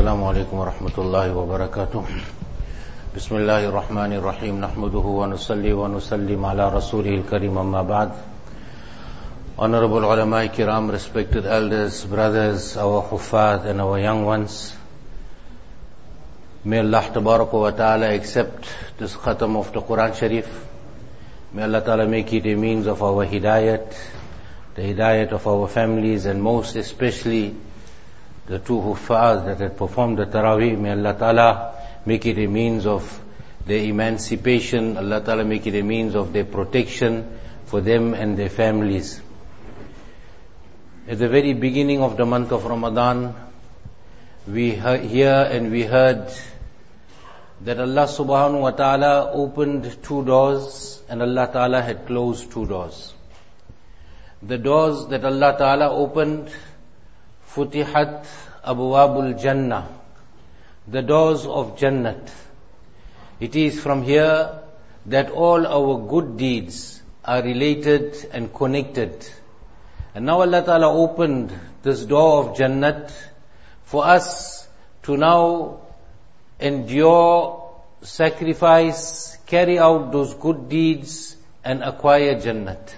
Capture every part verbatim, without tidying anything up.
السلام عليكم ورحمة الله وبركاته بسم الله الرحمن الرحيم نحمده ونصلي ونسلم على رسوله الكريم أما بعد. Honorable ulama kiram, respected elders, brothers, our huffaz and our young ones, may Allah tabaraka wa ta'ala accept this khatam of the Quran Sharif. May Allah ta'ala make it a means of our hidayat, the hidayat of our families, and most especially the two huffaz that had performed the Taraweeh. May Allah ta'ala make it a means of their emancipation. Allah ta'ala make it a means of their protection for them and their families. At the very beginning of the month of Ramadan, we hear and we heard that Allah subhanahu wa ta'ala opened two doors and Allah ta'ala had closed two doors. The doors that Allah ta'ala opened, Futihat Abwabul Jannah, the doors of Jannat. It is from here that all our good deeds are related and connected. And now Allah Ta'ala opened this door of Jannat for us to now endure, sacrifice, carry out those good deeds and acquire Jannat.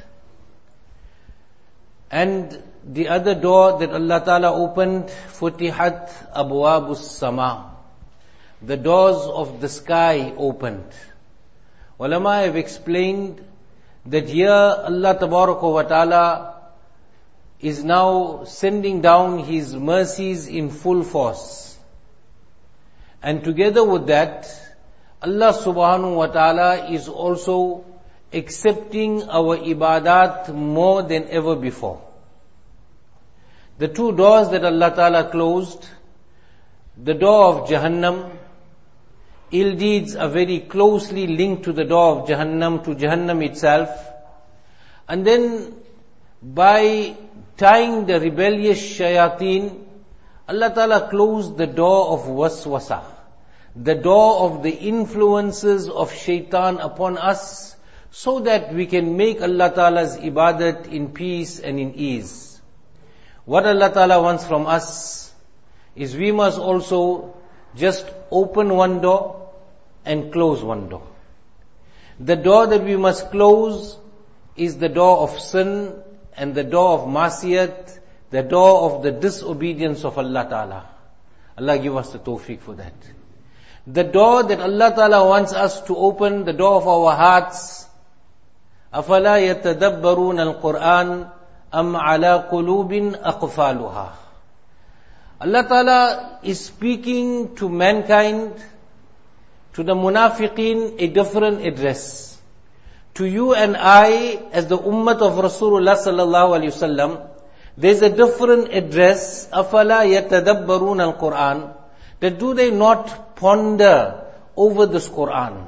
And the other door that Allah Ta'ala opened, Futihat Abwabus Sama, the doors of the sky opened. Ulama have explained that here Allah Tabaraka wa Ta'ala is now sending down His mercies in full force. And together with that, Allah Subhanahu wa Ta'ala is also accepting our ibadat more than ever before. The two doors that Allah Ta'ala closed, the door of Jahannam, ill deeds are very closely linked to the door of Jahannam, to Jahannam itself. And then by tying the rebellious shayateen, Allah Ta'ala closed the door of waswasa, the door of the influences of shaitan upon us, so that we can make Allah Ta'ala's ibadat in peace and in ease. What Allah Ta'ala wants from us is we must also just open one door and close one door. The door that we must close is the door of sin and the door of masiyat, the door of the disobedience of Allah Ta'ala. Allah give us the tawfiq for that. The door that Allah Ta'ala wants us to open, the door of our hearts, أَفَلَا يَتَدَبَّرُونَ الْقُرْآنَ أَمْ عَلَى قُلُوبٍ أَقْفَالُهَا. Allah Ta'ala is speaking to mankind, to the munafiqeen, a different address. To you and I, as the ummah of Rasulullah sallallahu alaihi wasallam, there's a different address. أَفَلَا يَتَدَبَّرُونَ الْقُرْآنَ. That do they not ponder over this Qur'an?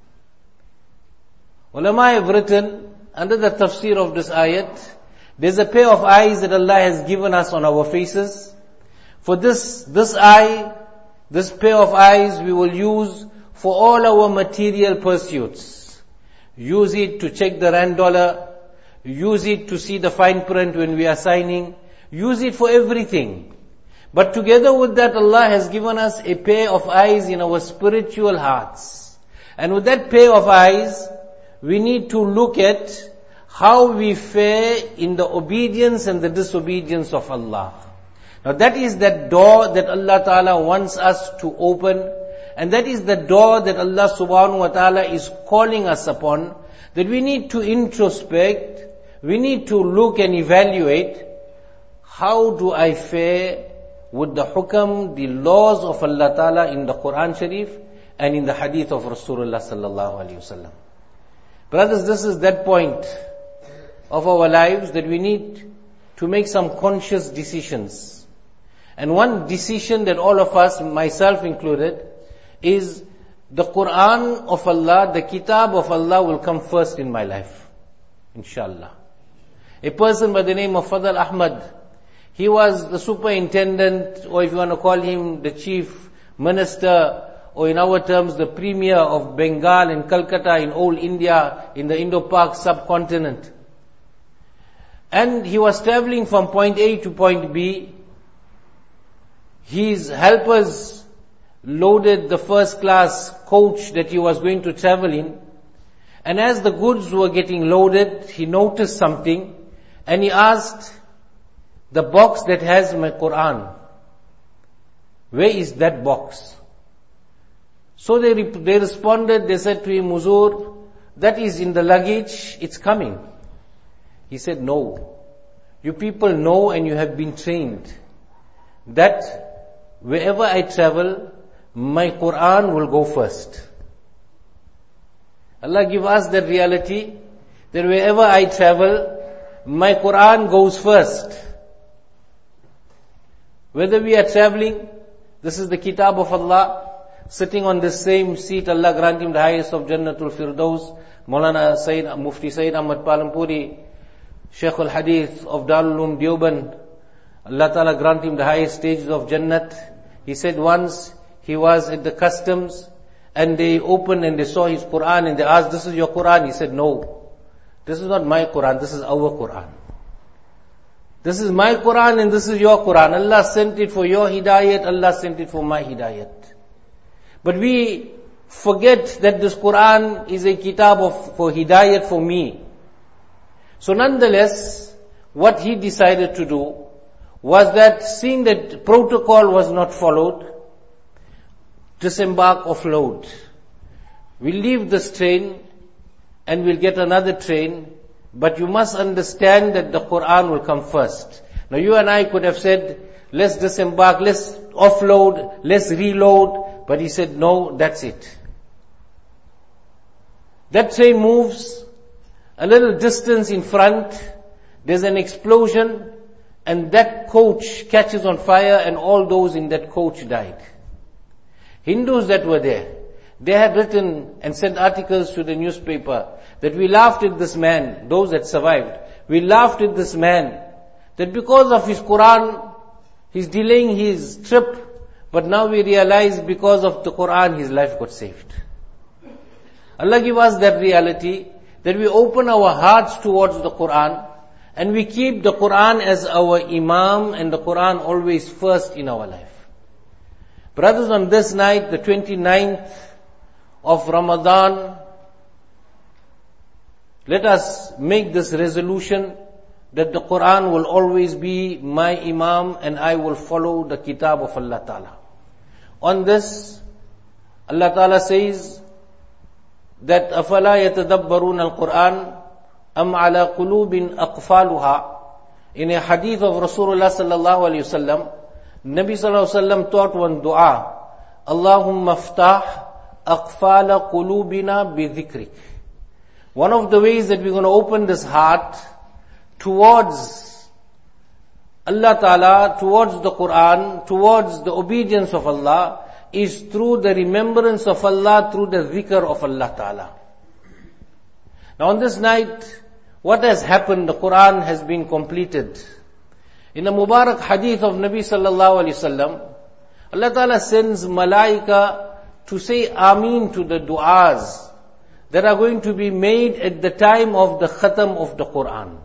Ulama have written, under the tafsir of this ayat, there's a pair of eyes that Allah has given us on our faces. For this, this eye, this pair of eyes we will use for all our material pursuits. Use it to check the rand dollar. Use it to see the fine print when we are signing. Use it for everything. But together with that, Allah has given us a pair of eyes in our spiritual hearts. And with that pair of eyes, we need to look at how we fare in the obedience and the disobedience of Allah. Now that is that door that Allah Ta'ala wants us to open, and that is the door that Allah Subhanahu wa Ta'ala is calling us upon, that we need to introspect, we need to look and evaluate, how do I fare with the hukam, the laws of Allah Ta'ala in the Quran Sharif and in the hadith of Rasulullah Sallallahu Alaihi Wasallam. Brothers, this is that point of our lives that we need to make some conscious decisions. And one decision that all of us, myself included, is the Quran of Allah, the Kitab of Allah will come first in my life. Inshallah. A person by the name of Fadl Ahmad, he was the superintendent, or if you want to call him the chief minister, or in our terms the premier of Bengal and Calcutta in old India, in the Indo-Pak subcontinent. And he was traveling from point A to point B. his helpers loaded the first class coach that he was going to travel in. And as the goods were getting loaded, he noticed something and he asked, the box that has my Quran, where is that box? So they, they responded, they said to him, Huzur, that is in the luggage, it's coming. He said, no. You people know and you have been trained that wherever I travel, my Quran will go first. Allah give us that reality that wherever I travel, my Quran goes first. Whether we are traveling, this is the Kitab of Allah, sitting on this same seat, Allah grant him the highest of Jannatul Firdaus, Maulana Sayyid, Mufti Sayyid Ahmad Palampuri, Shaykh al-Hadith of Darul Uloom Deoband, Allah Ta'ala grant him the highest stages of Jannat. He said once he was at the customs and they opened and they saw his Quran and they asked, this is your Quran? He said, no, this is not my Quran, this is our Quran. This is my Quran and this is your Quran. Allah sent it for your hidayat, Allah sent it for my hidayat. But we forget that this Quran is a kitab of, for hidayat for me. So nonetheless, what he decided to do was that seeing that protocol was not followed, disembark, offload. We'll leave this train and we'll get another train, but you must understand that the Quran will come first. Now you and I could have said, let's disembark, let's offload, let's reload, but he said, no, that's it. That train moves a little distance in front, there's an explosion, and that coach catches on fire and all those in that coach died. Hindus that were there, they had written and sent articles to the newspaper that we laughed at this man, those that survived, we laughed at this man, that because of his Quran, he's delaying his trip, but now we realize because of the Quran, his life got saved. Allah give us that reality, that we open our hearts towards the Quran, and we keep the Quran as our Imam and the Quran always first in our life. Brothers, on this night, the twenty-ninth of Ramadan, let us make this resolution that the Quran will always be my Imam and I will follow the Kitab of Allah Ta'ala. On this, Allah Ta'ala says that أَفَلَا يَتَدَبَّرُونَ الْقُرْآنَ أَمْ عَلَى قُلُوبٍ أَقْفَالُهَا. In a hadith of Rasulullah sallallahu alayhi wasallam, Nabi sallallahu alayhi wasallam taught one dua, Allahumma ftah aqfala qulubina bi dhikrik. One of the ways that we're going to open this heart towards Allah Ta'ala, towards the Quran, towards the obedience of Allah, is through the remembrance of Allah, through the dhikr of Allah Ta'ala. Now on this night, what has happened? The Quran has been completed. In the Mubarak hadith of Nabi sallallahu alayhi wasallam, Allah Ta'ala sends malaika to say Ameen to the du'as that are going to be made at the time of the khatam of the Quran.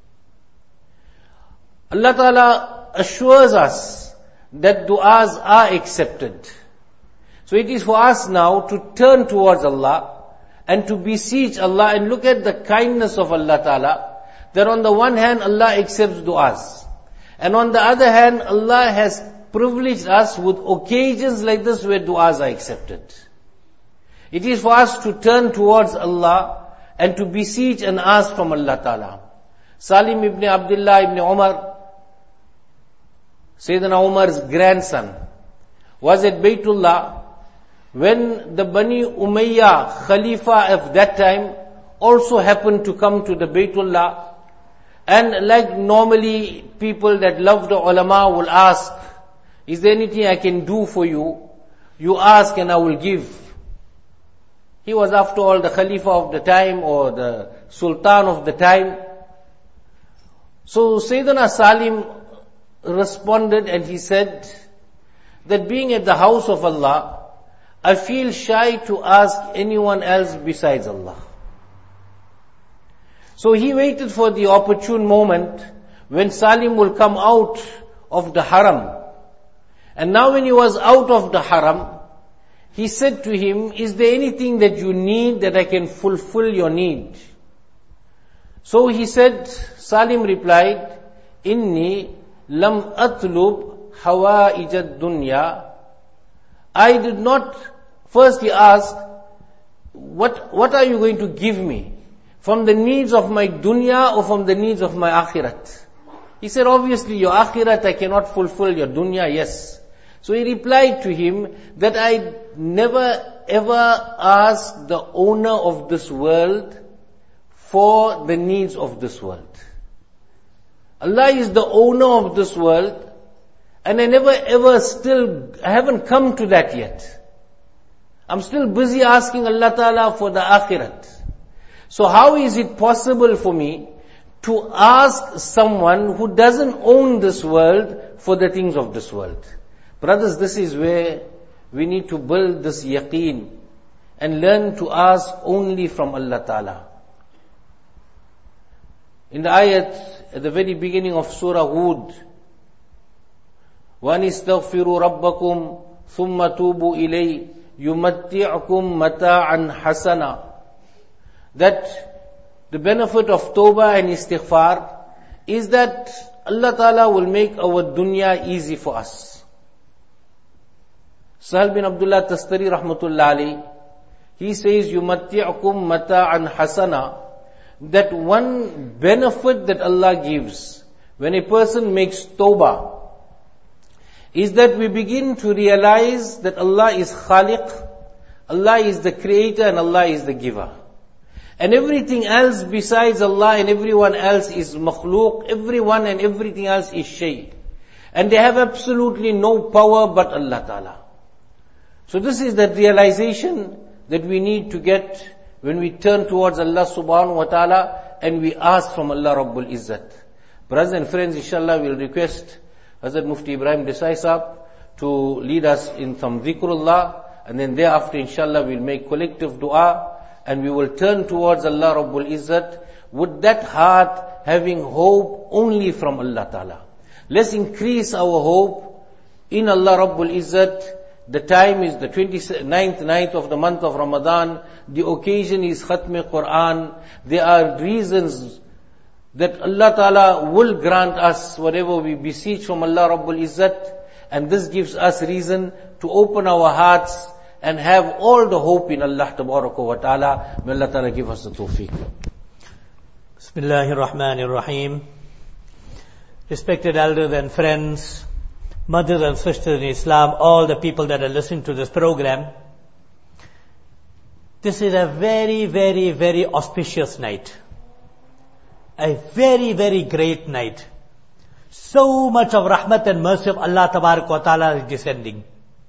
Allah Ta'ala assures us that du'as are accepted. So it is for us now to turn towards Allah and to beseech Allah and look at the kindness of Allah Ta'ala, that on the one hand Allah accepts du'as, and on the other hand Allah has privileged us with occasions like this where du'as are accepted. It is for us to turn towards Allah and to beseech and ask from Allah Ta'ala. Salim ibn Abdullah ibn Umar, Sayyidina Umar's grandson, was at Baytullah when the Bani Umayyah Khalifa of that time also happened to come to the Baytullah. And like normally people that love the ulama will ask, is there anything I can do for you? You ask and I will give. He was after all the Khalifa of the time or the Sultan of the time. So Sayyidina Salim responded and he said that being at the house of Allah, I feel shy to ask anyone else besides Allah. So he waited for the opportune moment when Salim will come out of the haram. And now when he was out of the haram, he said to him, is there anything that you need that I can fulfill your need? So he said, Salim replied, Inni lam atlub hawaijad dunya. I did not, first he asked, what, what are you going to give me? From the needs of my dunya or from the needs of my akhirat? He said, obviously your akhirat I cannot fulfill, your dunya, yes. So he replied to him that I never ever asked the owner of this world for the needs of this world. Allah is the owner of this world, and I never ever still, I haven't come to that yet. I'm still busy asking Allah Ta'ala for the akhirat. So how is it possible for me to ask someone who doesn't own this world for the things of this world? Brothers, this is where we need to build this yaqeen and learn to ask only from Allah Ta'ala. In the ayat, at the very beginning of Surah Hud, وَأَنِ اسْتَغْفِرُوا رَبَّكُمْ ثُمَّ تُوبُوا إِلَيْهِ يُمَتِّعْكُمْ مَتَاعًا حَسَنًا. That the benefit of tawbah and istighfar is that Allah Ta'ala will make our dunya easy for us. Sahal bin Abdullah Tastari rahmatullah alayhi, he says, يُمَتِّعْكُمْ مَتَاعًا حَسَنًا. That one benefit that Allah gives when a person makes tawbah is that we begin to realize that Allah is Khaliq, Allah is the creator and Allah is the giver. And everything else besides Allah and everyone else is makhluq, everyone and everything else is shay. And they have absolutely no power but Allah Ta'ala. So this is the realization that we need to get when we turn towards Allah subhanahu wa ta'ala and we ask from Allah Rabbul Izzat. Brothers and friends, inshallah we'll request Hazrat Mufti Ibrahim Desai Sahab to lead us in some dhikrullah, and then thereafter inshallah we'll make collective dua and we will turn towards Allah Rabbul Izzat with that heart having hope only from Allah Ta'ala. Let's increase our hope in Allah Rabbul Izzat. The time is the twenty-ninth night of the month of Ramadan. The occasion is Khatm Quran. There are reasons that Allah Ta'ala will grant us whatever we beseech from Allah Rabbul Izzat. And this gives us reason to open our hearts and have all the hope in Allah Tabaraka wa Ta'ala. May Allah Ta'ala give us the tawfiq. Bismillahir Rahmanir Rahim. Respected elders and friends, mothers and sisters in Islam, all the people that are listening to this program, this is a very, very, very auspicious night. A very, very great night. So much of rahmat and mercy of Allah Tabarak wa Ta'ala is descending.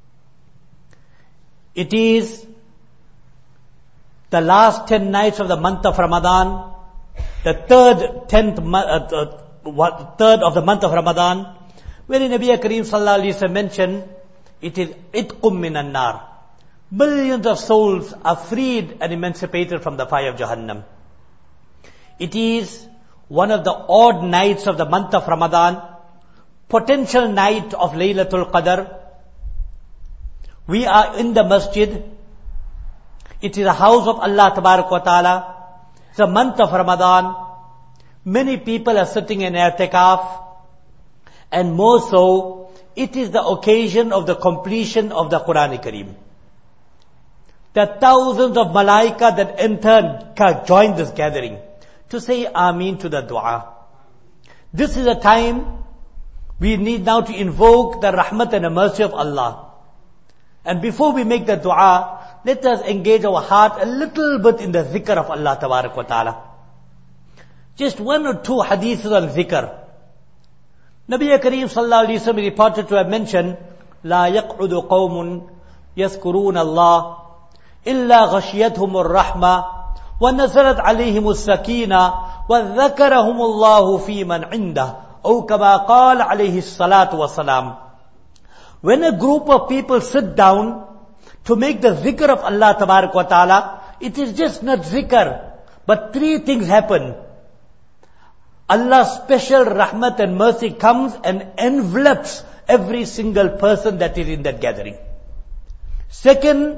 It is the last ten nights of the month of Ramadan, the third, tenth, uh, uh, third of the month of Ramadan, wherein Nabi Kareem Sallallahu Alaihi Wasallam mentioned, it is itqum minan nar. Billions of souls are freed and emancipated from the fire of Jahannam. It is one of the odd nights of the month of Ramadan, potential night of Laylatul Qadr. We are in the masjid. It is a house of Allah Tabarak wa Ta'ala. It's a month of Ramadan. Many people are sitting in i'tikaf. And more so, it is the occasion of the completion of the Quran Kareem. There are thousands of malaika that enter, join this gathering to say Ameen to the dua. This is a time we need now to invoke the rahmat and the mercy of Allah. And before we make the dua, let us engage our heart a little bit in the zikr of Allah Tabarak wa Ta'ala. Just one or two hadiths on zikr. Nabi Kareem Sallallahu Alaihi Wasallam reported to have mentioned, لا يقعد قوم يذكرون الله إلا غشيتهم الرحمة ونزلت عليهم السكينة وذكرهم الله في من عنده أو كما قال عليه الصلاة والسلام. When a group of people sit down to make the zikr of Allah Tabarak wa Ta'ala, it is just not zikr, but three things happen. Allah's special rahmat and mercy comes and envelops every single person that is in that gathering. Second,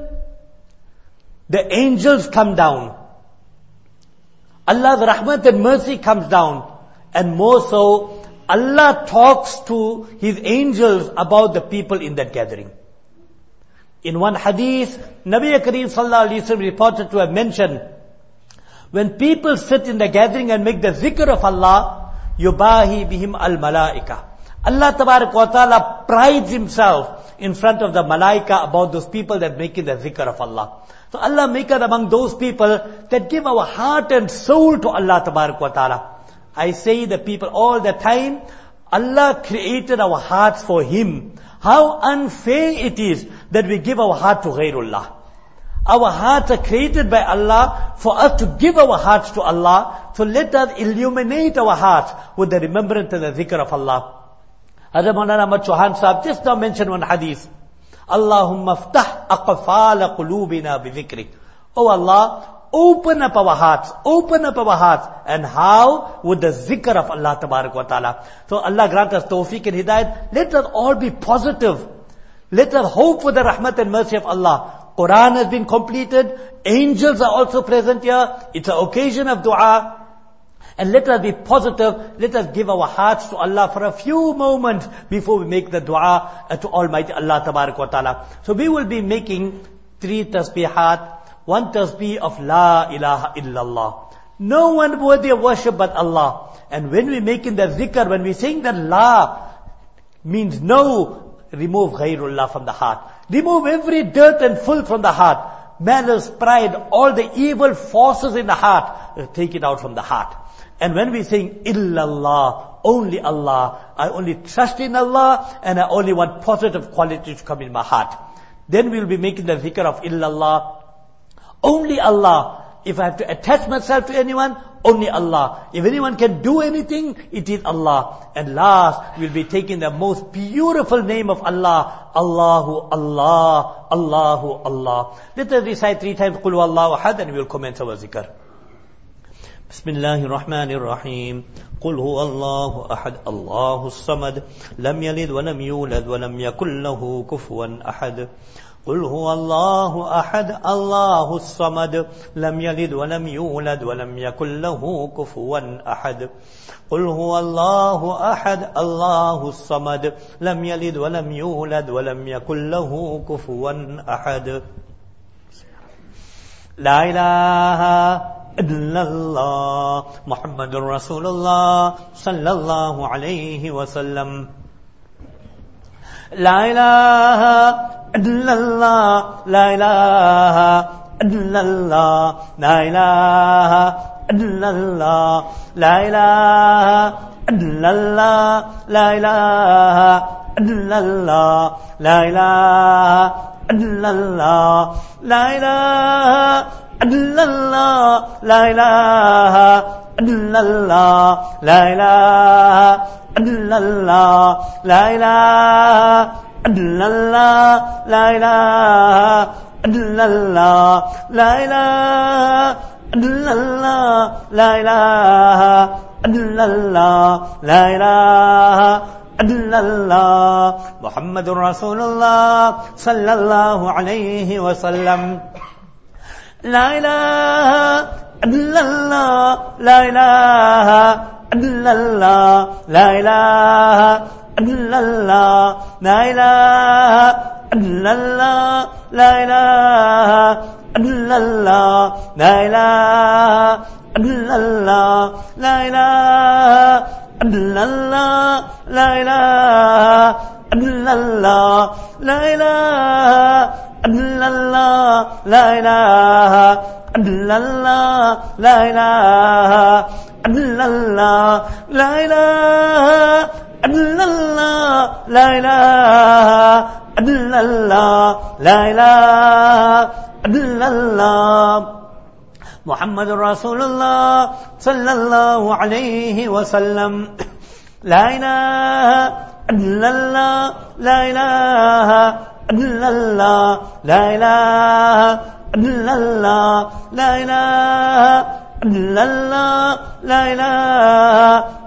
the angels come down. Allah's rahmat and mercy comes down. And more so, Allah talks to His angels about the people in that gathering. In one hadith, Nabi Kareem Sallallahu Alaihi Wasallam reported to have mentioned, when people sit in the gathering and make the zikr of Allah, yubahi bihim al-malaika. Allah Tabarak wa Ta'ala prides Himself in front of the malaika about those people that making the zikr of Allah. So Allah make us among those people that give our heart and soul to Allah Tabarak wa Ta'ala. I say the people all the time, Allah created our hearts for Him. How unfair it is that we give our heart to Ghairullah. Our hearts are created by Allah for us to give our hearts to Allah. So let us illuminate our hearts with the remembrance and the zikr of Allah. Hazrat Maulana Ahmad Chauhan Sahib just now mentioned one hadith. Allahumma ftah aqfala qulubina bi dhikrik. Oh Allah, open up our hearts, open up our hearts. And how? With the zikr of Allah Tabarak wa Ta'ala. So Allah grant us tawfiq and hidayat. Let us all be positive. Let us hope for the rahmat and mercy of Allah. Quran has been completed. Angels are also present here. It's an occasion of dua. And let us be positive. Let us give our hearts to Allah for a few moments before we make the dua to Almighty Allah Tabarak wa Ta'ala. So we will be making three tasbihat. One tasbih of La ilaha illallah. No one worthy of worship but Allah. And when we making the zikr, when we saying that La means no, remove ghairullah from the heart. Remove every dirt and filth from the heart. Malice, pride, all the evil forces in the heart, take it out from the heart. And when we sing illallah, only Allah, I only trust in Allah and I only want positive qualities to come in my heart. Then we'll be making the zikr of illallah. Only Allah. If I have to attach myself to anyone, only Allah. If anyone can do anything, it is Allah. And last, we'll be taking the most beautiful name of Allah. Allahu Allah, Allahu Allah. Let us recite three times Qul Huwallahu Ahad and we'll commence our zikr. Bismillahir Rahmanir Rahim. قل هو الله أحد الله الصمد لم يلد ولم يولد ولم يكن له كفوا أحد قل هو الله أحد الله الصمد لم يلد ولم يولد ولم يكن له كفوا أحد قل هو الله أحد الله الصمد لم يلد ولم يولد ولم يكن له كفوا أحد لا إله إلا الله محمد رسول الله صلى الله عليه وسلم لا إله إلا الله لا إله إلا الله لا إله إلا الله لا إله إلا الله لا إله إلا الله لا إله إلا الله لا إله إلا الله لا إله إلا الله لا إله إلا الله لا إله إلا الله لا إله إلا الله لا إله إلا الله لا إله إلا الله لا إله إلا الله محمد رسول الله صلى الله عليه وسلم لا إله إلا الله لا إله إلا الله لا إله إلا الله لا إله إلا الله لا إله إلا الله لا إله إلا الله لا إله إلا الله لا إله إلا الله لا إله إلا الله لا إله إلا الله لا إله إلا الله لا إله إلا الله لا إله إلا الله لا إله إلا الله محمد رسول الله صلى الله عليه وسلم لا إله إلا الله لا إله إلا الله لا إله إلا الله لا إله إلا الله لا إله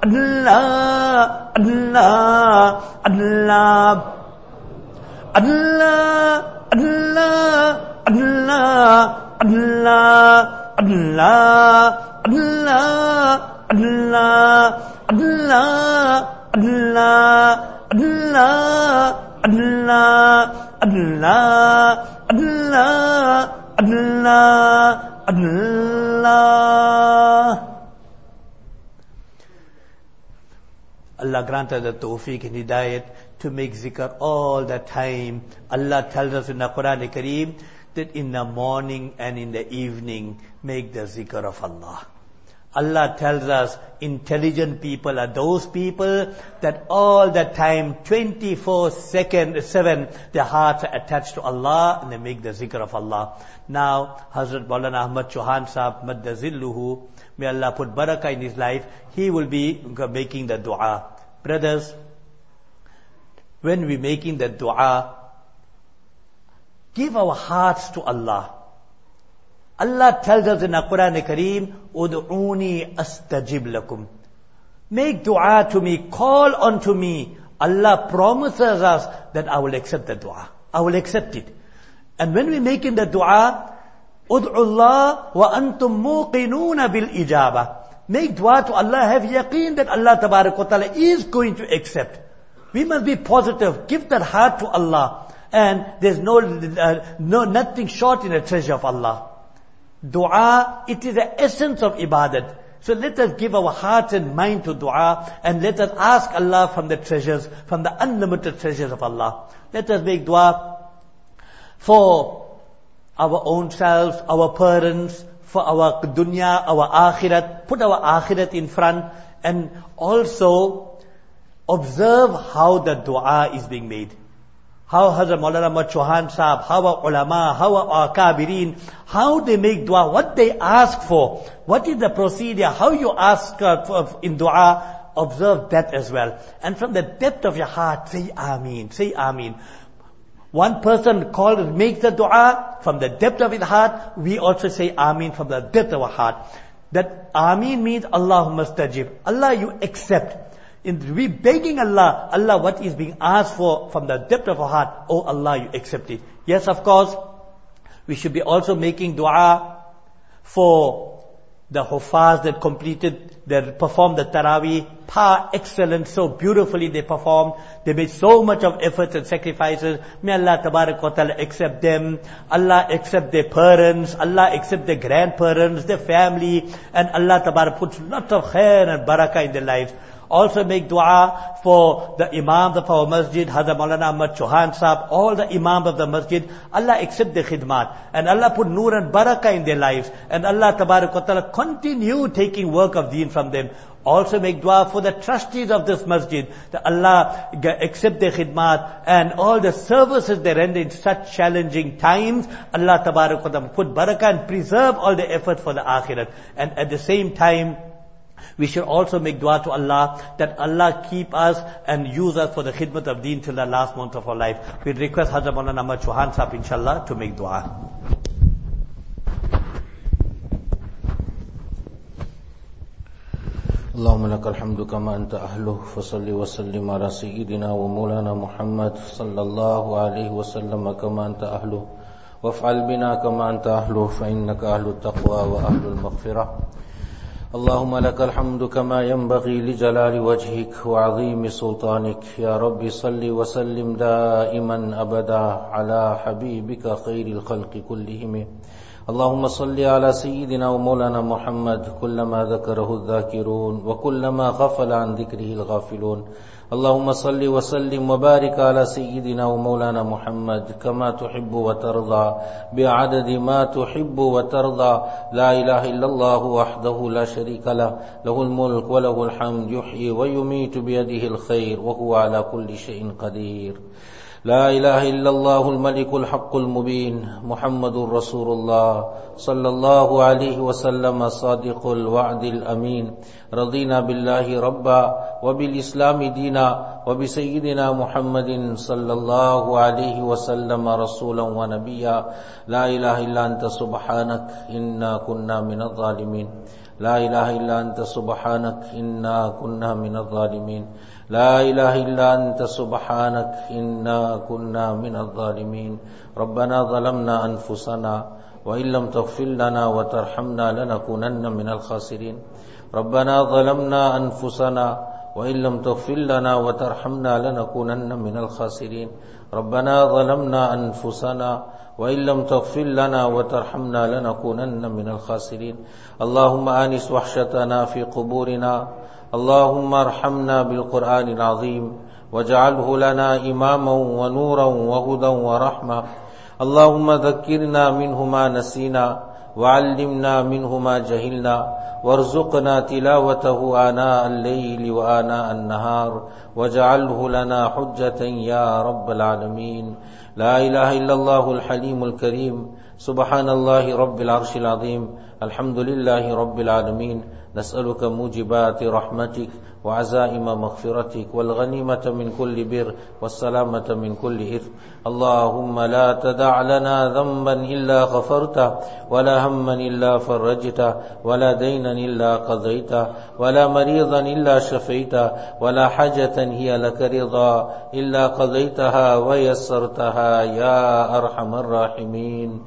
Allah, Allah, Allah, Allah, Allah, Allah, Allah, Allah, Allah, Allah, Allah, Allah, Allah, Allah, Allah, Allah, Allah, Allah. Allah grant us the tawfiq and hidayat to make zikr all the time. Allah tells us in the Quran Kareem that in the morning and in the evening, make the zikr of Allah. Allah tells us intelligent people are those people that all the time, twenty-four seven, their hearts are attached to Allah and they make the zikr of Allah. Now, Hazrat Maulana Ahmad Chauhan Sahab, Madda Zilluhu, may Allah put barakah in his life, he will be making the dua. Brothers, when we're making the dua, give our hearts to Allah. Allah tells us in the Quran Kareem, Ud'uni astajib lakum. Make dua to me, call unto me. Allah promises us that I will accept the dua. I will accept it. And when we're making the dua, Ud'u Allah wa antum muqinuna bil ijaba. Make dua to Allah, have yaqeen that Allah Tabarak wa Ta'ala is going to accept. We must be positive, give that heart to Allah. And there's no, uh, no nothing short in the treasure of Allah. Dua, it is the essence of ibadat. So let us give our heart and mind to dua, and let us ask Allah from the treasures, from the unlimited treasures of Allah. Let us make dua for our own selves, our parents, for our dunya, our akhirat. Put our akhirat in front, and also observe how the dua is being made. How Hazrat Maulana Ahmad Chauhan Sahab, how our ulama, how our kabirin, how they make dua, what they ask for, what is the procedure, how you ask uh, for, in dua, observe that as well. And from the depth of your heart, say Ameen, say Ameen. One person called, makes the dua, from the depth of his heart, we also say Ameen from the depth of our heart. That Ameen means Allahumma stajib. Allah, you accept. In, we begging Allah, Allah, what is being asked for from the depth of our heart, oh Allah, you accept it. Yes, of course, we should be also making dua for the Hufaz that completed, that performed the Taraweeh, par excellence, so beautifully they performed. They made so much of efforts and sacrifices. May Allah Tabarak wa Ta'ala accept them. Allah accept their parents. Allah accept their grandparents, their family. And Allah Tabarak puts lots of khair and barakah in their lives. Also make dua for the imams of our masjid, Hazrat Maulana Ahmad Chauhan Sahab, all the imams of the masjid. Allah accept their khidmat. And Allah put nur and barakah in their lives. And Allah Tabarak wa Ta'ala continue taking work of deen from them. Also make dua for the trustees of this masjid, that Allah accept their khidmat and all the services they render in such challenging times. Allah Tabarak wa Ta'ala put barakah and preserve all the effort for the akhirat. And at the same time, we should also make dua to Allah that Allah keep us and use us for the khidmat of deen till the last month of our life. We request Hazrat Maulana Ahmad Chauhan Sahab inshallah to make dua. اللهم لك الحمد كما أنت أهله فصل وسلم على سيدنا ومولانا محمد صلى الله عليه وسلم كما أنت أهله وافعل بنا كما أنت أهله فإنك أهل التقوى وأهل المغفرة. اللهم لك الحمد كما ينبغي لجلال وجهك وعظيم سلطانك. يا رب صل وسلم دائما أبدا على حبيبك خير الخلق كلهم. اللهم صل على سيدنا ومولانا محمد كلما ذكره الذاكرون وكلما غفل عن ذكره الغافلون. اللهم صل وسلم وبارك على سيدنا ومولانا محمد كما تحب وترضى بعدد ما تحب وترضى. لا إله إلا الله وحده لا شريك له له الملك وله الحمد يحيي ويميت بيده الخير وهو على كل شيء قدير. لا إله إلا الله الملك الحق المبين محمد رسول الله صلى الله عليه وسلم صادق الوعد الأمين. رضينا بالله ربا وبالإسلام دينا وبسيدنا محمد صلى الله عليه وسلم رسولا ونبيا. لا إله إلا أنت سبحانك إنا كنا من الظالمين. لا إله إلا أنت سبحانك إنا كنا من الظالمين لا إله إلا أنت سبحانك إنا كنا من الظالمين ربنا ظلمنا أنفسنا وإن لم تغفر لنا وترحمنا لنكونن من الخاسرين ربنا ظلمنا أنفسنا وإن لم تغفر لنا وترحمنا لنكونن من الخاسرين ربنا ظلمنا أنفسنا وإن لم تغفر لنا وترحمنا لنكونن من الخاسرين اللهم آنس وحشتنا في قبورنا اللهم ارحمنا بالقرآن العظيم واجعله لنا إماما ونورا وهدى ورحمة اللهم ذكرنا منه ما نسينا وعلمنا منه ما جهلنا وارزقنا تلاوته آناء الليل وآناء النهار واجعله لنا حجة يا رب العالمين لا إله إلا الله الحليم الكريم سبحان الله رب العرش العظيم الحمد لله رب العالمين نسألك موجبات رحمتك وعزائم مغفرتك والغنيمة من كل بر والسلامة من كل إثم اللهم لا تدع لنا ذنبا إلا غفرته ولا هما إلا فرجته ولا دينا إلا قضيته ولا مريضا إلا شفيته ولا حاجة هي لك رضا إلا قضيتها ويسرتها يا أرحم الراحمين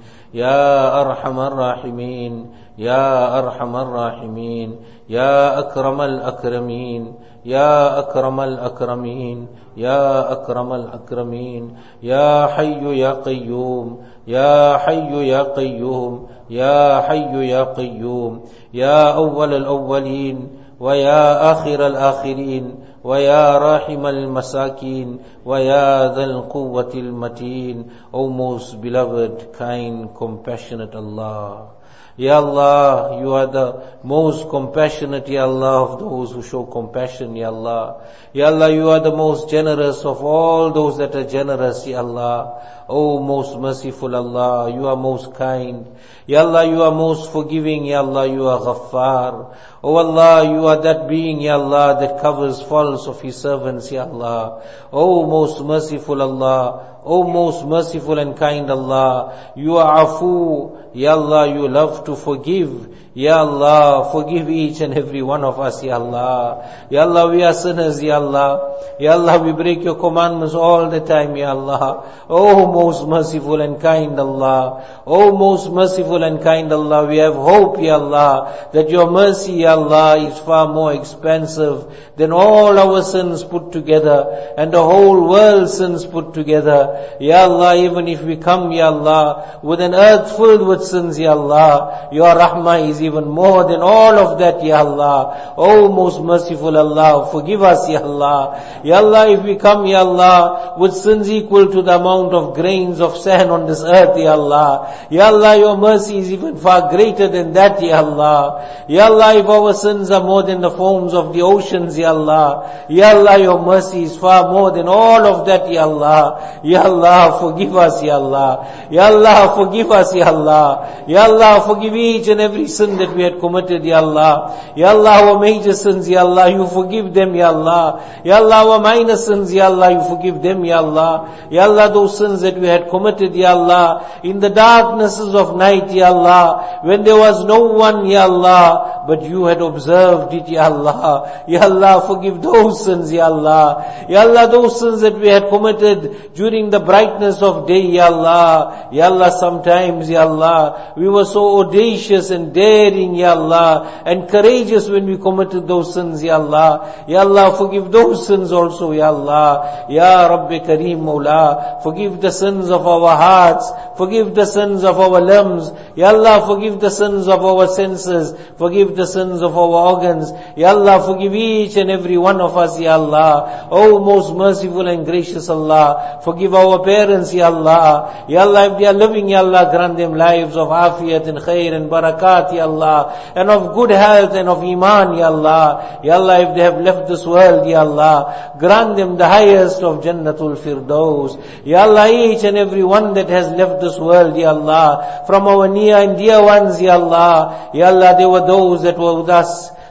يا أرحم الراحمين يا أرحم الراحمين يا أكرم الأكرمين يا أكرم الأكرمين يا أكرم الأكرمين يا حي يا قيوم يا حي يا قيوم يا حي يا قيوم يا أول الأولين ويا آخر الآخرين ويا راحم المساكين ويا ذا القوة المتين O most beloved, kind, compassionate Allah. Ya Allah, you are the most compassionate, Ya Allah, of those who show compassion, Ya Allah. Ya Allah, you are the most generous of all those that are generous, Ya Allah. O most merciful Allah, you are most kind. Ya Allah, you are most forgiving, Ya Allah, you are Ghaffar. O Allah, you are that being, Ya Allah, that covers faults of His servants, Ya Allah. O most merciful Allah, O most merciful and kind Allah, you are Afu, Ya Allah, you love to forgive. Ya Allah, forgive each and every one of us, Ya Allah. Ya Allah, we are sinners, Ya Allah. Ya Allah, we break your commandments all the time, Ya Allah. Oh, most merciful and kind Allah. Oh, most merciful and kind Allah, we have hope, Ya Allah, that your mercy, Ya Allah, is far more expansive than all our sins put together and the whole world's sins put together. Ya Allah, even if we come, Ya Allah, with an earth filled with sins, Ya Allah, your rahmah is even more than all of that, Ya Allah. Oh, most merciful Allah, forgive us, Ya Allah. Ya Allah, if we come, Ya Allah, with sins equal to the amount of grains of sand on this earth, Ya Allah. Ya Allah, your mercy is even far greater than that, Ya Allah. Ya Allah, if our sins are more than the foams of the oceans, Ya Allah. Ya Allah, your mercy is far more than all of that, Ya Allah. Ya Allah, forgive us, Ya Allah. Ya Allah, forgive us, Ya Allah. Ya Allah, forgive each and every sin that we had committed, Ya Allah. Ya Allah, our major sins, Ya Allah, you forgive them, Ya Allah. Ya Allah, our minor sins, Ya Allah, you forgive them, Ya Allah. Ya Allah, those sins that we had committed, Ya Allah, in the darknesses of night, Ya Allah, when there was no one, Ya Allah, but you had observed it, Ya Allah. Ya Allah, forgive those sins, Ya Allah. Ya Allah, those sins that we had committed during the brightness of day, Ya Allah. Ya Allah, sometimes, Ya Allah, we were so audacious and daring, Ya Allah, and courageous when we committed those sins, Ya Allah. Ya Allah, forgive those sins also, Ya Allah. Ya Rabbi Kareem Mawla, forgive the sins of our hearts, forgive the sins of our limbs. Ya Allah, forgive the sins of our senses, forgive the sins of our organs. Ya Allah, forgive each and every one of us, Ya Allah. Oh, most merciful and gracious Allah, forgive our parents, Ya Allah. Ya Allah, if they are living, Ya Allah, grant them lives of afiyat and khair and barakat, Ya Allah, and of good health and of iman, Ya Allah. Ya Allah, if they have left this world, Ya Allah, grant them the highest of Jannatul Firdaus. Ya Allah, each and every one that has left this world, Ya Allah, from our near and dear ones, Ya Allah. Ya Allah, there were those that were with us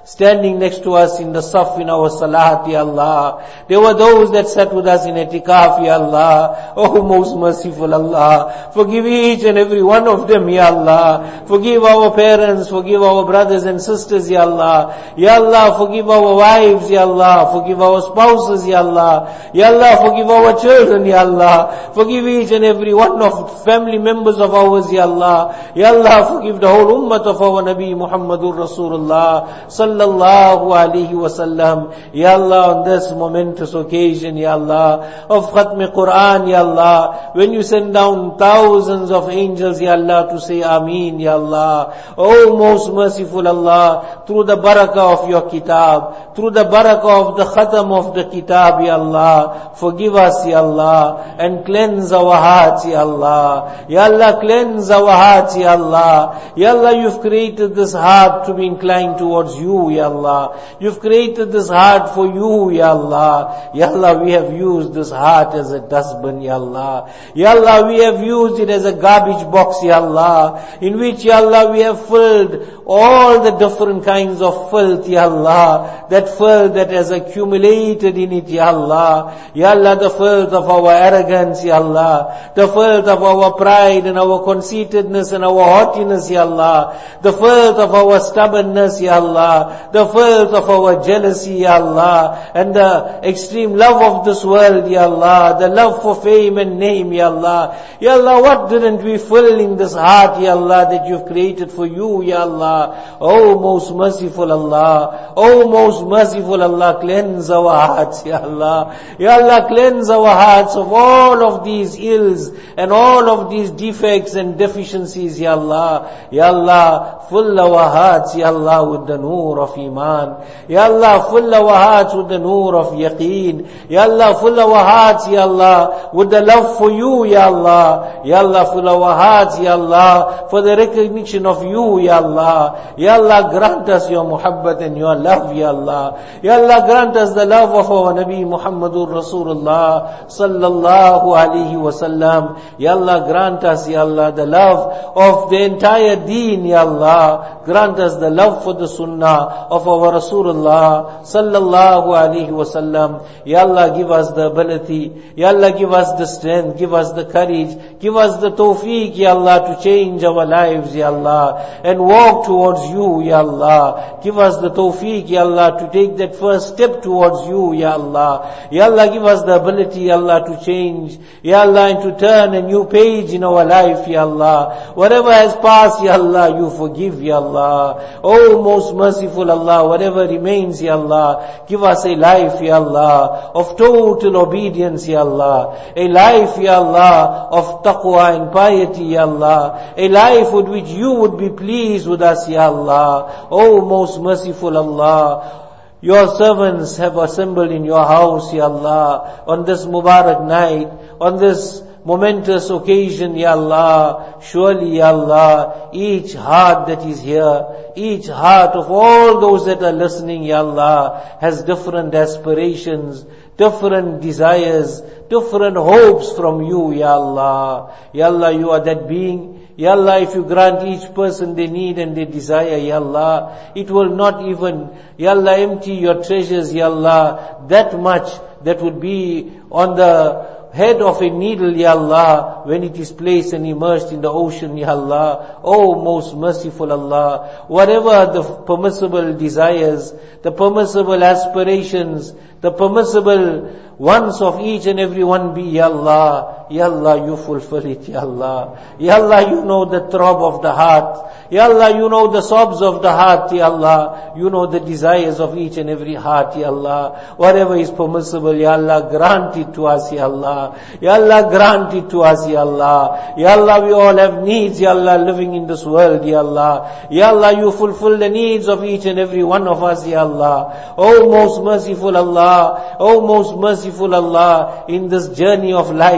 standing next to us in the saf in our salat, Ya Allah. There were those that sat with us in itikaf, Ya Allah. Oh, most merciful Allah. Forgive each and every one of them, Ya Allah. Forgive our parents, forgive our brothers and sisters, Ya Allah. Ya Allah, forgive our wives, Ya Allah. Forgive our spouses, Ya Allah. Ya Allah, forgive our children, Ya Allah. Forgive each and every one of family members of ours, Ya Allah. Ya Allah, forgive the whole ummah of our Nabi Muhammadur Rasulullah sallallahu alaihi wasallam. Ya Allah, on this momentous occasion, Ya Allah, of Khatm Quran, Ya Allah, when you send down thousands of angels, Ya Allah, to say Ameen, Ya Allah. Oh, most merciful Allah, through the barakah of your kitab, through the barakah of the khatam of the kitab, Ya Allah, forgive us, Ya Allah, and cleanse our hearts, Ya Allah. Ya Allah, cleanse our hearts, Ya Allah. Ya Allah, you've created this heart to be inclined towards you, Ya Allah. You've created this heart for you, Ya Allah. Ya Allah, we have used this heart as a dustbin, Ya Allah. Ya Allah, we have used it as a garbage box, Ya Allah, in which, Ya Allah, we have filled all the different kinds of filth, Ya Allah. That filth that has accumulated in it, Ya Allah. Ya Allah, the filth of our arrogance, Ya Allah. The filth of our pride and our conceitedness and our haughtiness, Ya Allah. The filth of our stubbornness, Ya Allah. The filth of our jealousy, Ya Allah. And the extreme love of this world, Ya Allah. The love for fame and name, Ya Allah. Ya Allah, what didn't we fill in this heart, Ya Allah, that you've created for you, Ya Allah. Oh, most merciful Allah. Oh, most merciful Allah, cleanse our hearts, Ya Allah. Ya Allah, cleanse our hearts of all of these ills and all of these defects and deficiencies, Ya Allah. Ya Allah, fill our hearts, Ya Allah, with the noor of Iman. Ya Allah, fill our hearts with the noor of Yaqeen. Ya Allah, fill our hearts, Ya Allah, with the love for you, Ya Allah. Ya Allah, fill our hearts, Ya Allah, for the recognition of you, Ya Allah. Ya Allah, grant us your muhabbat and your love, Ya Allah. Ya Allah, grant us the love of our Nabi Muhammadur Rasulullah sallallahu alaihi wasallam. Ya Allah, grant us, Ya Allah, the love of the entire deen, Ya Allah. Grant us the love for the sunnah of our Rasulullah sallallahu alaihi wasallam. Ya Allah, give us the ability. Ya Allah, give us the strength. Give us the courage. Give us the tawfiq, Ya Allah, to change our lives, Ya Allah, and walk towards you, Ya Allah. Give us the tawfiq, Ya Allah, to take that first step towards you, Ya Allah. Ya Allah, give us the ability, Ya Allah, to change, Ya Allah, and to turn a new page in our life, Ya Allah. Whatever has passed, Ya Allah, you forgive, Ya Allah. Oh, most merciful Allah, whatever remains, Ya Allah, give us a life, Ya Allah, of total obedience, Ya Allah. A life, Ya Allah, of taqwa and piety, Ya Allah. A life with which you would be pleased with us, Ya Allah. Oh, most merciful Allah, your servants have assembled in your house, Ya Allah, on this Mubarak night, on this momentous occasion, Ya Allah. Surely, Ya Allah, each heart that is here, each heart of all those that are listening, Ya Allah, has different aspirations, different desires, different hopes from you, Ya Allah. Ya Allah, you are that being. Ya Allah, if you grant each person their need and their desire, Ya Allah, it will not even, Ya Allah, empty your treasures, Ya Allah, that much that would be on the head of a needle, Ya Allah, when it is placed and immersed in the ocean, Ya Allah. Oh, most merciful Allah, whatever the permissible desires, the permissible aspirations, the permissible wants of each and every one be, Ya Allah. Ya Allah, you fulfill it, Ya Allah. Ya Allah, you know the throb of the heart. Ya Allah, you know the sobs of the heart, Ya Allah. You know the desires of each and every heart, Ya Allah. Whatever is permissible, Ya Allah, grant it to us, Ya Allah. Ya Allah, grant it to us, Ya Allah. Ya Allah, we all have needs, Ya Allah, living in this world, Ya Allah. Ya Allah, you fulfill the needs of each and every one of us, Ya Allah. Oh, most merciful Allah. Oh, most merciful Allah, in this journey of life, Ya Allah.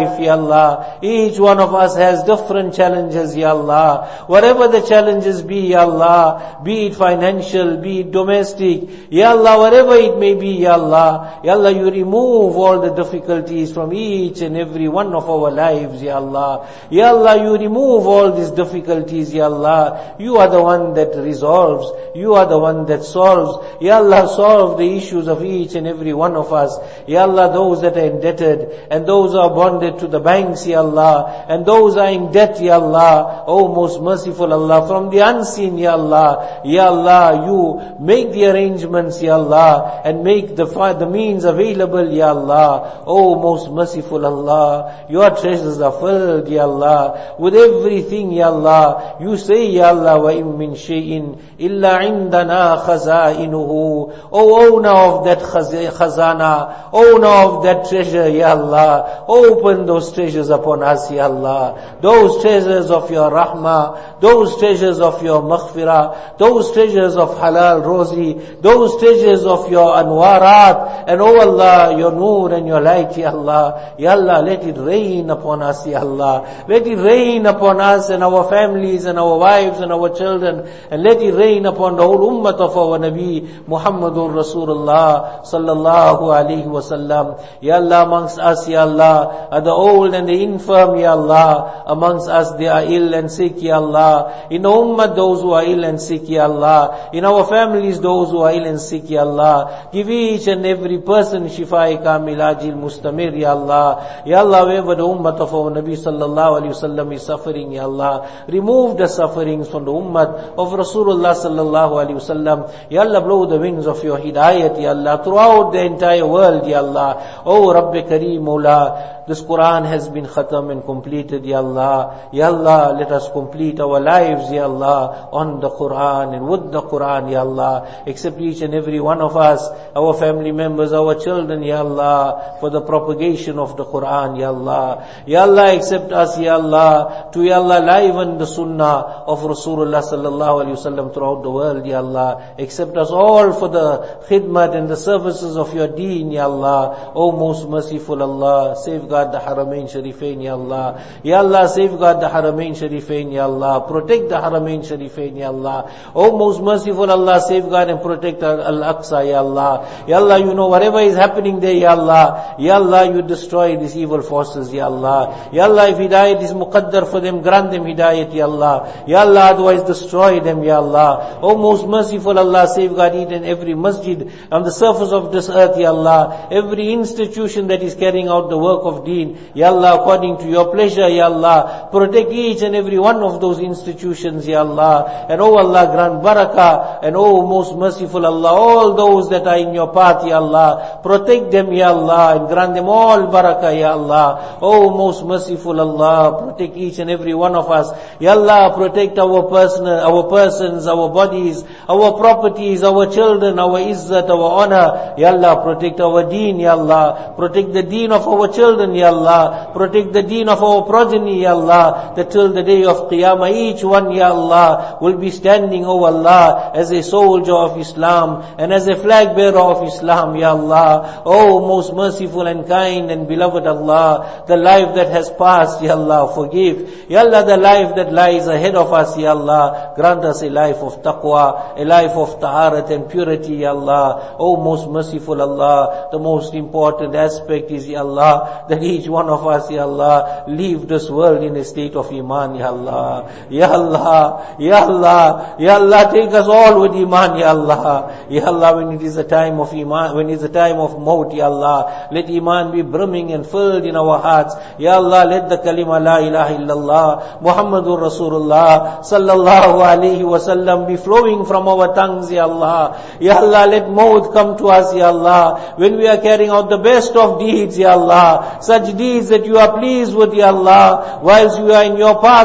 Allah. Each one of us has different challenges, Ya Allah. Whatever the challenges be, Ya Allah, be it financial, be it domestic, Ya Allah, whatever it may be, Ya Allah. Ya Allah, you remove all the difficulties from each and every one of our lives, Ya Allah. Ya Allah, you remove all these difficulties, Ya Allah. You are the one that resolves. You are the one that solves. Ya Allah, solve the issues of each and every one of us. Ya Allah, those that are indebted, and those who are bonded to the banks, Ya Allah, and those are in debt, Ya Allah. Oh, most merciful Allah, from the unseen, Ya Allah. Ya Allah, you make the arrangements, Ya Allah, and make the, the means available, Ya Allah. Oh, most merciful Allah, your treasures are filled, Ya Allah, with everything, Ya Allah. You say, Ya Allah, wa in min shay'in illa indana khaza'inuhu. Oh, owner of that khazana, owner of that treasure, Ya Allah, open those treasures upon us, Ya Allah. Those treasures of your rahmah, those treasures of your maghfirah, those treasures of halal rozi, those treasures of your anwarat, and oh Allah, your nur and your light, Ya Allah. Ya Allah, let it rain upon us, Ya Allah. Let it rain upon us and our families and our wives and our children, and let it rain upon the whole ummah of our Nabi Muhammadur Rasulullah sallallahu alaihi wasallam. Ya Allah, amongst us, Ya Allah, are the old and the infirm, Ya Allah. Amongst us they are ill and sick, Ya Allah. In the ummah, those who are ill and sick, Ya Allah. In our families, those who are ill and sick, Ya Allah. Give each and every person shifa kamil ajil mustamir, Ya Allah. Ya Allah, wherever the ummah of our Nabi sallallahu alaihi wasallam is suffering, Ya Allah, remove the sufferings from the ummah of Rasulullah sallallahu alaihi wasallam. Ya Allah, blow the winds of your hidayat, Ya Allah, throughout the entire world, Ya Allah. Oh, Rabbi Kareem, Mawla, this Quran has been khatam and completed, Ya Allah. Ya Allah, let us complete our lives, Ya Allah, on the Quran and with the Quran, Ya Allah. Accept each and every one of us, our family members, our children, Ya Allah, for the propagation of the Quran, Ya Allah. Ya Allah, accept us, Ya Allah, to, Ya Allah, liven the sunnah of Rasulullah sallallahu alaihi wasallam throughout the world, Ya Allah. Accept us all for the khidmat and the services of your deen, Ya Allah. Oh, most merciful Allah, safeguard the Haramain Sharifain, Ya Allah. Ya Allah, safeguard the Haramain Sharifain, Ya Allah. Protect the Haramain Sharifain, Ya Allah. Oh, most merciful Allah, safeguard and protect Al-Aqsa, Ya Allah. Ya Allah, you know whatever is happening there, Ya Allah. Ya Allah, you destroy these evil forces, Ya Allah. Ya Allah, if hidayat is muqaddar for them, grant them hidayat, Ya Allah. Ya Allah, otherwise destroy them, Ya Allah. Oh, most merciful Allah, safeguard each and every masjid on the surface of this earth, Ya Allah. Every institution that is carrying out the work of deen, Ya Allah, according to your pleasure, Ya Allah. Protect each and every one of those institutions, Ya Allah. And oh Allah, grant barakah. And oh most merciful Allah, all those that are in your path, Ya Allah, protect them, Ya Allah, and grant them all barakah, Ya Allah. Oh most merciful Allah, protect each and every one of us. Ya Allah, protect our person, our persons, our bodies, our properties, our children, our izzat, our honor. Ya Allah, protect our deen, Ya Allah. Protect the deen of our children, Ya Allah. Protect the deen of our progeny, Ya Allah. That till the day of Qiyamah, each one, Ya Allah, will be standing, oh Allah, as a soldier of Islam and as a flag bearer of Islam, Ya Allah. Oh most merciful and kind and beloved Allah, the life that has passed, Ya Allah, forgive. Ya Allah, the life that lies ahead of us, Ya Allah, grant us a life of taqwa, a life of taharat and purity, Ya Allah. Oh most merciful Allah, the most important aspect is, Ya Allah, that each one of us, Ya Allah, leave this world in a state of iman, Ya Allah. Ya Allah, Ya Allah, Ya Allah, take us all with iman, Ya Allah. Ya Allah, when it is a time of iman, when it is a time of maut, Ya Allah, let iman be brimming and filled in our hearts. Ya Allah, let the kalima la ilaha illallah Muhammadur Rasulullah sallallahu alaihi wasallam be flowing from our tongues, Ya Allah. Ya Allah, let maut come to us, Ya Allah, when we are carrying out the best of deeds, Ya Allah, such deeds that you are pleased with, Ya Allah, whilst we are in your path,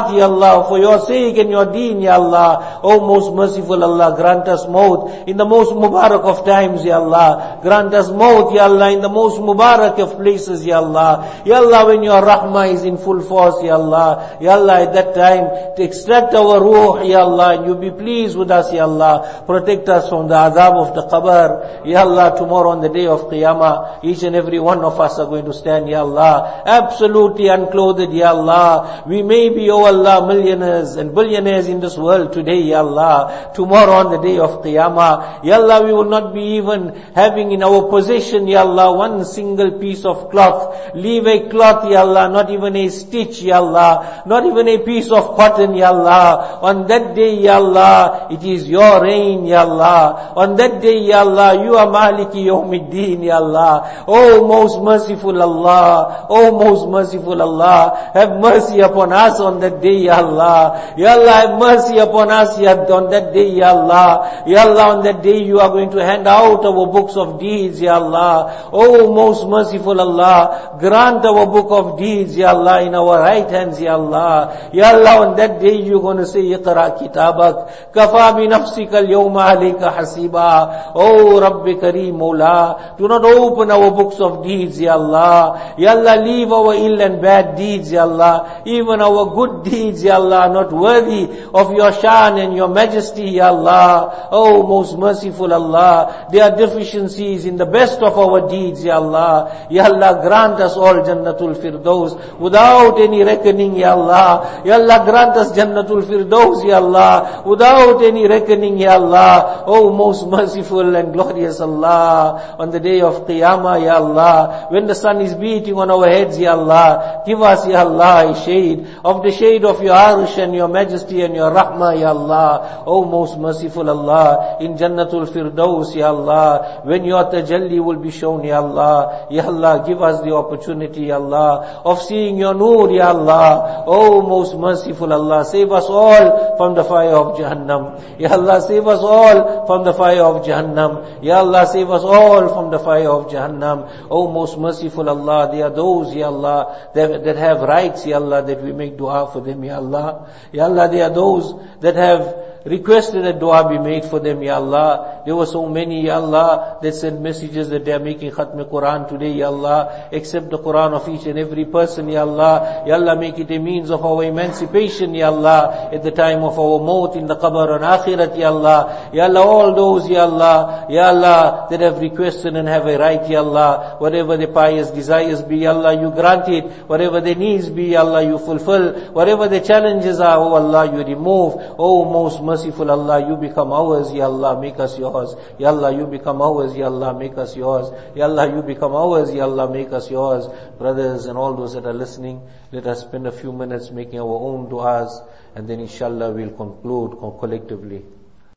heart, Ya Allah, for your sake and your deen, Ya Allah. O most merciful Allah, grant us maut in the most mubarak of times, Ya Allah. Grant us maut, Ya Allah, in the most mubarak of places, Ya Allah. Ya Allah, when your rahmah is in full force, Ya Allah. Ya Allah, at that time, to extract our ruh, Ya Allah, and you be pleased with us, Ya Allah. Protect us from the azab of the qabr. Ya Allah, tomorrow on the day of Qiyamah, each and every one of us are going to stand, Ya Allah, absolutely unclothed, Ya Allah. We may be, oh Allah, millionaires and billionaires in this world today, Ya Allah. Tomorrow on the day of Qiyamah, Ya Allah, we will not be even having in our possession, Ya Allah, one single piece of cloth. Leave a cloth, Ya Allah, not even a stitch, Ya Allah, not even a piece of cotton, Ya Allah. On that day, Ya Allah, it is your reign, Ya Allah. On that day, Ya Allah, you are Maliki Yawmiddin, Ya Allah. Oh most merciful Allah, oh most merciful Allah, have mercy upon us on that day, Ya Allah. Ya Allah, have mercy upon us on that day, Ya Allah. Ya Allah, on that day you are going to hand out our books of deeds, Ya Allah. Oh most merciful Allah, grant our book of deeds, Ya Allah, in our right hands, Ya Allah. Ya Allah, on that day you're going to say, Iqra kitabak, kafa bi nafsika al-yawma alayka hasiba. Oh Rabbi Kareem Mawla, do not open our books of deeds, Ya Allah. Ya Allah, leave our ill and bad deeds, Ya Allah. Even our good deeds, Ya Allah, not worthy of your shan and your majesty, Ya Allah. Oh most merciful Allah, there are deficiencies in the best of our deeds, Ya Allah. Ya Allah, grant us all Jannatul Firdaus without any reckoning, Ya Allah. Ya Allah, grant us Jannatul Firdaus, Ya Allah, without any reckoning, Ya Allah. Oh most merciful and glorious Allah, on the day of Qiyamah, Ya Allah, when the sun is beating on our heads, Ya Allah, give us, Ya Allah, a shade of the shade of your arsh and your majesty and your rahmah, Ya Allah. Oh most merciful Allah, in Jannatul Firdaus, Ya Allah, when your tajalli will be shown, Ya Allah. Ya Allah, give us the opportunity, Ya Allah, of seeing your nur, Ya Allah. Oh most merciful Allah, save us all from the fire of Jahannam. Ya Allah, save us all from the fire of Jahannam. Ya Allah, save us all from the fire of Jahannam. Oh most merciful Allah, there are those, Ya Allah, that, that have rights, Ya Allah, that we make dua for them, Ya Allah. Ya Allah, there are those that have requested that dua be made for them, Ya Allah. There were so many, Ya Allah, that sent messages that they are making Khatm Quran today, Ya Allah. Accept the Quran of each and every person, Ya Allah. Ya Allah, make it a means of our emancipation, Ya Allah, at the time of our maut in the qabr and akhirat, Ya Allah. Ya Allah, all those, Ya Allah, Ya Allah, that have requested and have a right, Ya Allah. Whatever their pious desires be, Ya Allah, you grant it. Whatever their needs be, Ya Allah, you fulfill. Whatever their challenges are, oh Allah, you remove. Oh most merciful Allah, you become ours, Ya Allah, make us yours. Ya Allah, you become ours, Ya Allah, make us yours. Ya Allah, you become ours, Ya Allah, make us yours. Brothers and all those that are listening, let us spend a few minutes making our own du'as, and then inshallah we'll conclude collectively.